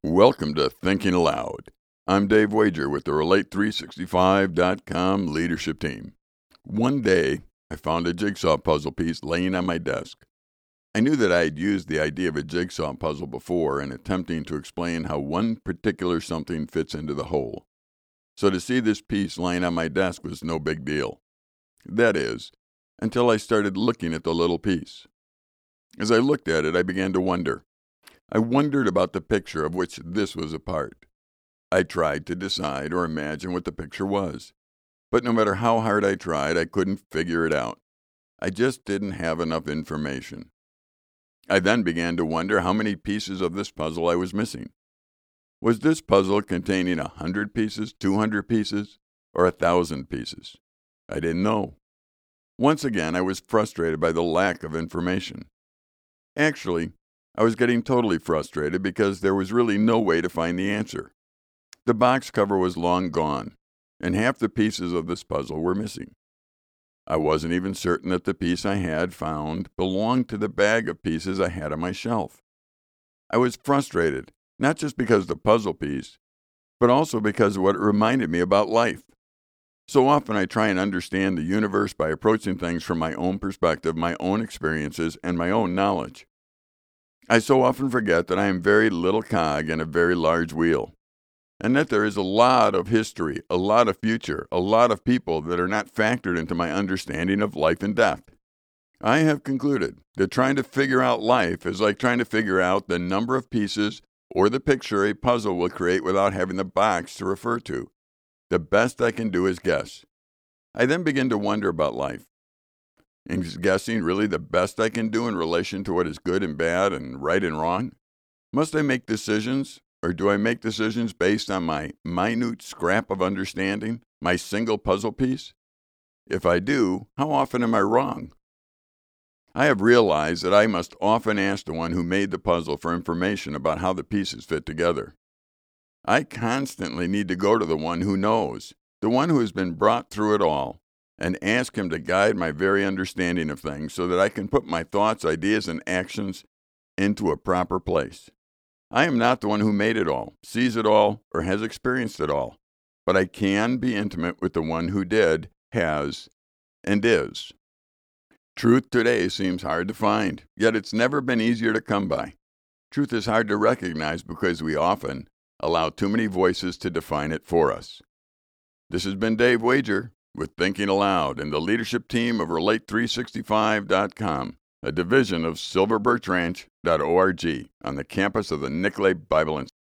Welcome to Thinking Aloud. I'm Dave Wager with the Relate365.com leadership team. One day, I found a jigsaw puzzle piece laying on my desk. I knew that I had used the idea of a jigsaw puzzle before in attempting to explain how one particular something fits into the whole. So to see this piece laying on my desk was no big deal. That is, until I started looking at the little piece. As I looked at it, I began to wonder. I wondered about the picture of which this was a part. I tried to decide or imagine what the picture was. But no matter how hard I tried, I couldn't figure it out. I just didn't have enough information. I then began to wonder how many pieces of this puzzle I was missing. Was this puzzle containing 100 pieces, 200 pieces, or 1,000 pieces? I didn't know. Once again, I was frustrated by the lack of information. Actually, I was getting totally frustrated because there was really no way to find the answer. The box cover was long gone, and half the pieces of this puzzle were missing. I wasn't even certain that the piece I had found belonged to the bag of pieces I had on my shelf. I was frustrated, not just because of the puzzle piece, but also because of what it reminded me about life. So often I try and understand the universe by approaching things from my own perspective, my own experiences, and my own knowledge. I so often forget that I am very little cog in a very large wheel, and that there is a lot of history, a lot of future, a lot of people that are not factored into my understanding of life and death. I have concluded that trying to figure out life is like trying to figure out the number of pieces or the picture a puzzle will create without having the box to refer to. The best I can do is guess. I then begin to wonder about life. Is guessing really the best I can do in relation to what is good and bad and right and wrong? Must I make decisions, or do I make decisions based on my minute scrap of understanding, my single puzzle piece? If I do, how often am I wrong? I have realized that I must often ask the one who made the puzzle for information about how the pieces fit together. I constantly need to go to the one who knows, the one who has been brought through it all, and ask him to guide my very understanding of things so that I can put my thoughts, ideas, and actions into a proper place. I am not the one who made it all, sees it all, or has experienced it all, but I can be intimate with the one who did, has, and is. Truth today seems hard to find, yet it's never been easier to come by. Truth is hard to recognize because we often allow too many voices to define it for us. This has been Dave Wager with Thinking Aloud and the leadership team of Relate365.com, a division of silverbirchranch.org on the campus of the Nicolet Bible Institute.